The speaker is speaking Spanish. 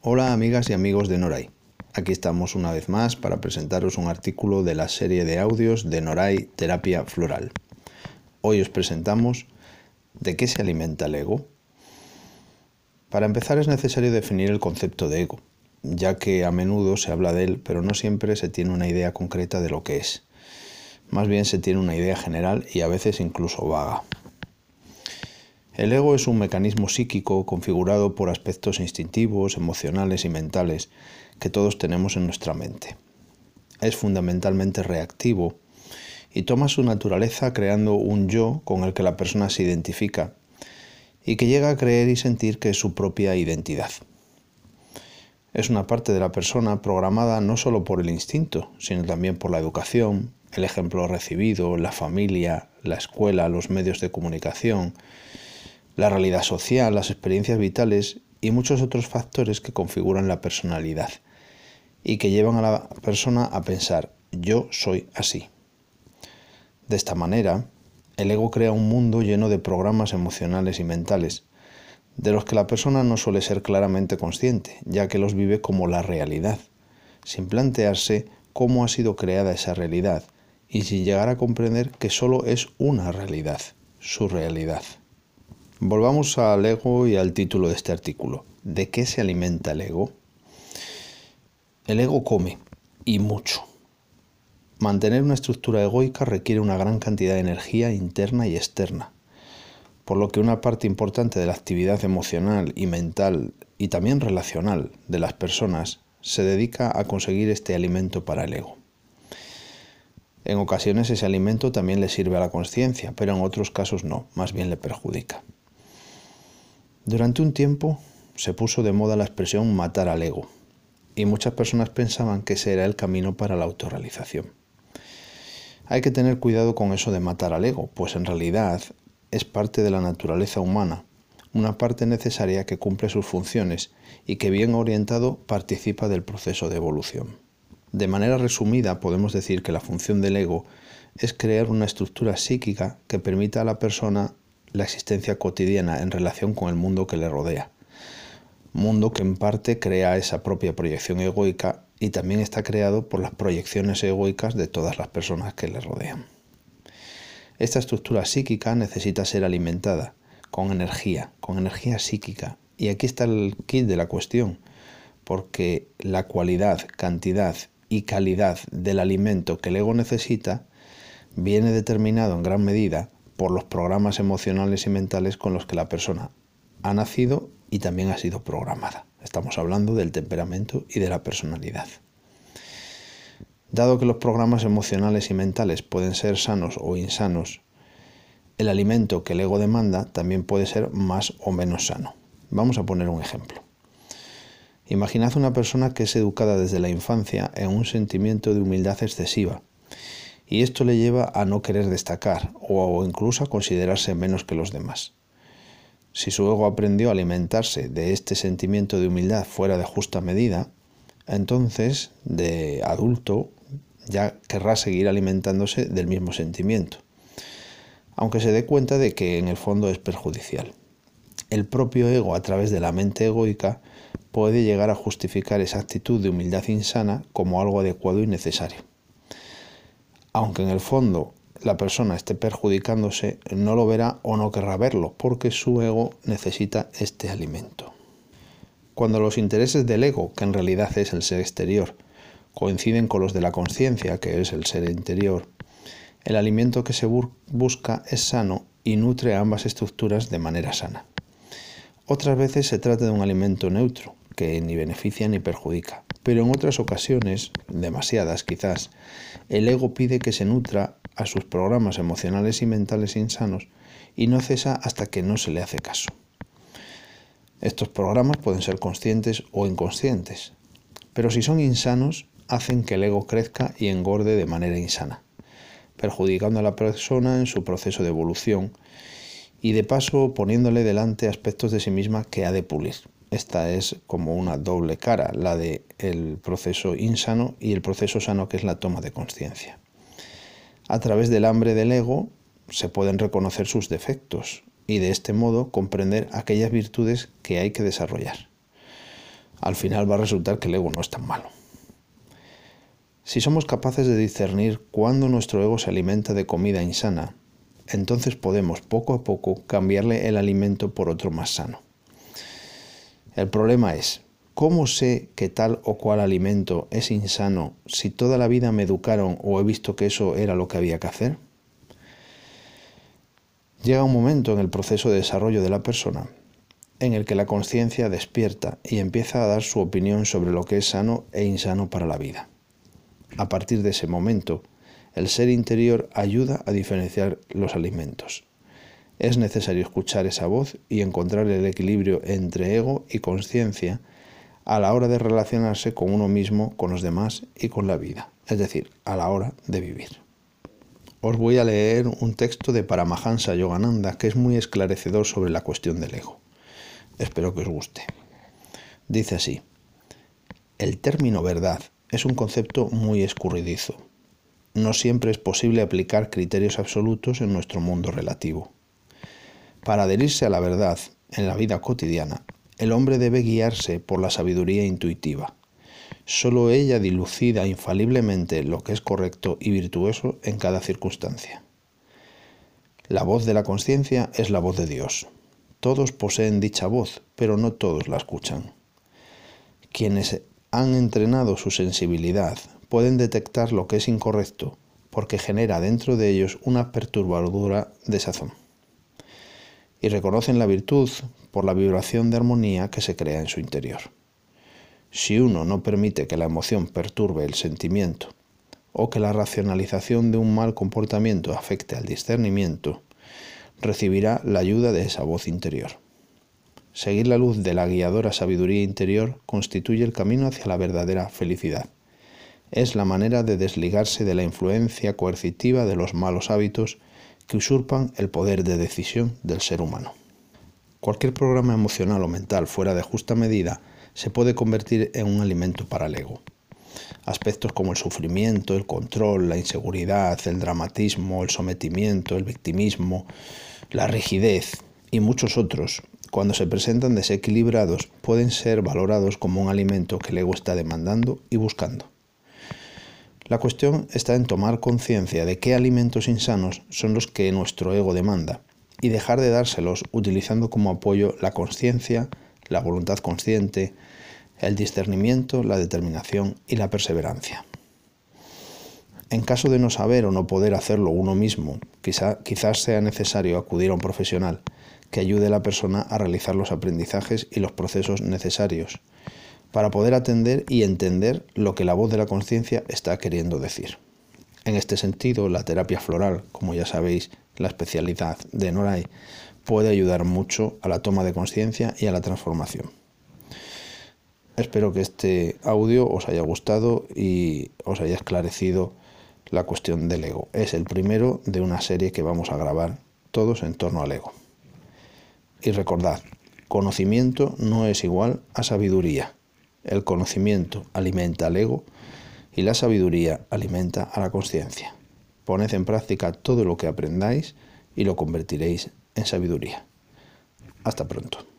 Hola amigas y amigos de Noray. Aquí estamos una vez más para presentaros un artículo de la serie de audios de Noray Terapia Floral. Hoy os presentamos ¿de qué se alimenta el ego? Para empezar es necesario definir el concepto de ego, ya que a menudo se habla de él, pero no siempre se tiene una idea concreta de lo que es. Más bien se tiene una idea general y a veces incluso vaga. El ego es un mecanismo psíquico configurado por aspectos instintivos, emocionales y mentales que todos tenemos en nuestra mente. Es fundamentalmente reactivo y toma su naturaleza creando un yo con el que la persona se identifica y que llega a creer y sentir que es su propia identidad. Es una parte de la persona programada no solo por el instinto, sino también por la educación, el ejemplo recibido, la familia, la escuela, los medios de comunicación, la realidad social, las experiencias vitales y muchos otros factores que configuran la personalidad y que llevan a la persona a pensar, yo soy así. De esta manera, el ego crea un mundo lleno de programas emocionales y mentales, de los que la persona no suele ser claramente consciente, ya que los vive como la realidad, sin plantearse cómo ha sido creada esa realidad y sin llegar a comprender que solo es una realidad, su realidad. Volvamos al ego y al título de este artículo. ¿De qué se alimenta el ego? El ego come, y mucho. Mantener una estructura egoica requiere una gran cantidad de energía interna y externa, por lo que una parte importante de la actividad emocional y mental y también relacional de las personas se dedica a conseguir este alimento para el ego. En ocasiones ese alimento también le sirve a la consciencia, pero en otros casos no, más bien le perjudica. Durante un tiempo se puso de moda la expresión matar al ego, y muchas personas pensaban que ese era el camino para la autorrealización. Hay que tener cuidado con eso de matar al ego, pues en realidad es parte de la naturaleza humana, una parte necesaria que cumple sus funciones y que bien orientado participa del proceso de evolución. De manera resumida podemos decir que la función del ego es crear una estructura psíquica que permita a la persona la existencia cotidiana en relación con el mundo que le rodea. Mundo que en parte crea esa propia proyección egoica y también está creado por las proyecciones egoicas de todas las personas que le rodean. Esta estructura psíquica necesita ser alimentada con energía psíquica. Y aquí está el quid de la cuestión, porque la cualidad, cantidad y calidad del alimento que el ego necesita viene determinado en gran medida por los programas emocionales y mentales con los que la persona ha nacido y también ha sido programada. Estamos hablando del temperamento y de la personalidad. Dado que los programas emocionales y mentales pueden ser sanos o insanos, el alimento que el ego demanda también puede ser más o menos sano. Vamos a poner un ejemplo. Imaginad una persona que es educada desde la infancia en un sentimiento de humildad excesiva, y esto le lleva a no querer destacar o incluso a considerarse menos que los demás. Si su ego aprendió a alimentarse de este sentimiento de humildad fuera de justa medida, entonces, de adulto, ya querrá seguir alimentándose del mismo sentimiento, aunque se dé cuenta de que en el fondo es perjudicial. El propio ego, a través de la mente egoica, puede llegar a justificar esa actitud de humildad insana como algo adecuado y necesario. Aunque en el fondo la persona esté perjudicándose, no lo verá o no querrá verlo, porque su ego necesita este alimento. Cuando los intereses del ego, que en realidad es el ser exterior, coinciden con los de la consciencia, que es el ser interior, el alimento que se busca es sano y nutre a ambas estructuras de manera sana. Otras veces se trata de un alimento neutro, que ni beneficia ni perjudica, pero en otras ocasiones, demasiadas quizás, el ego pide que se nutra a sus programas emocionales y mentales insanos y no cesa hasta que no se le hace caso. Estos programas pueden ser conscientes o inconscientes, pero si son insanos, hacen que el ego crezca y engorde de manera insana, perjudicando a la persona en su proceso de evolución y de paso poniéndole delante aspectos de sí misma que ha de pulir. Esta es como una doble cara, la del proceso insano y el proceso sano, que es la toma de conciencia. A través del hambre del ego se pueden reconocer sus defectos y de este modo comprender aquellas virtudes que hay que desarrollar. al final va a resultar que el ego no es tan malo. Si somos capaces de discernir cuándo nuestro ego se alimenta de comida insana, entonces podemos poco a poco cambiarle el alimento por otro más sano. El problema es, ¿cómo sé que tal o cual alimento es insano si toda la vida me educaron o he visto que eso era lo que había que hacer? Llega un momento en el proceso de desarrollo de la persona en el que la conciencia despierta y empieza a dar su opinión sobre lo que es sano e insano para la vida. A partir de ese momento, el ser interior ayuda a diferenciar los alimentos. Es necesario escuchar esa voz y encontrar el equilibrio entre ego y conciencia a la hora de relacionarse con uno mismo, con los demás y con la vida, es decir, a la hora de vivir. Os voy a leer un texto de Paramahansa Yogananda que es muy esclarecedor sobre la cuestión del ego. Espero que os guste. Dice así: el término verdad es un concepto muy escurridizo. No siempre es posible aplicar criterios absolutos en nuestro mundo relativo. Para adherirse a la verdad en la vida cotidiana, el hombre debe guiarse por la sabiduría intuitiva. Solo ella dilucida infaliblemente lo que es correcto y virtuoso en cada circunstancia. La voz de la conciencia es la voz de Dios. Todos poseen dicha voz, pero no todos la escuchan. Quienes han entrenado su sensibilidad pueden detectar lo que es incorrecto porque genera dentro de ellos una perturbadora desazón. Y reconocen la virtud por la vibración de armonía que se crea en su interior. Si uno no permite que la emoción perturbe el sentimiento o que la racionalización de un mal comportamiento afecte al discernimiento, recibirá la ayuda de esa voz interior. Seguir la luz de la guiadora sabiduría interior constituye el camino hacia la verdadera felicidad. Es la manera de desligarse de la influencia coercitiva de los malos hábitos que usurpan el poder de decisión del ser humano. Cualquier programa emocional o mental fuera de justa medida se puede convertir en un alimento para el ego. Aspectos como el sufrimiento, el control, la inseguridad, el dramatismo, el sometimiento, el victimismo, la rigidez y muchos otros, cuando se presentan desequilibrados, pueden ser valorados como un alimento que el ego está demandando y buscando. La cuestión está en tomar conciencia de qué alimentos insanos son los que nuestro ego demanda y dejar de dárselos utilizando como apoyo la conciencia, la voluntad consciente, el discernimiento, la determinación y la perseverancia. En caso de no saber o no poder hacerlo uno mismo, quizás sea necesario acudir a un profesional que ayude a la persona a realizar los aprendizajes y los procesos necesarios para poder atender y entender lo que la voz de la conciencia está queriendo decir. En este sentido, la terapia floral, como ya sabéis, la especialidad de Noray, puede ayudar mucho a la toma de conciencia y a la transformación. Espero que este audio os haya gustado y os haya esclarecido la cuestión del ego. Es el primero de una serie que vamos a grabar todos en torno al ego. Y recordad, conocimiento no es igual a sabiduría. El conocimiento alimenta al ego y la sabiduría alimenta a la conciencia. Poned en práctica todo lo que aprendáis y lo convertiréis en sabiduría. Hasta pronto.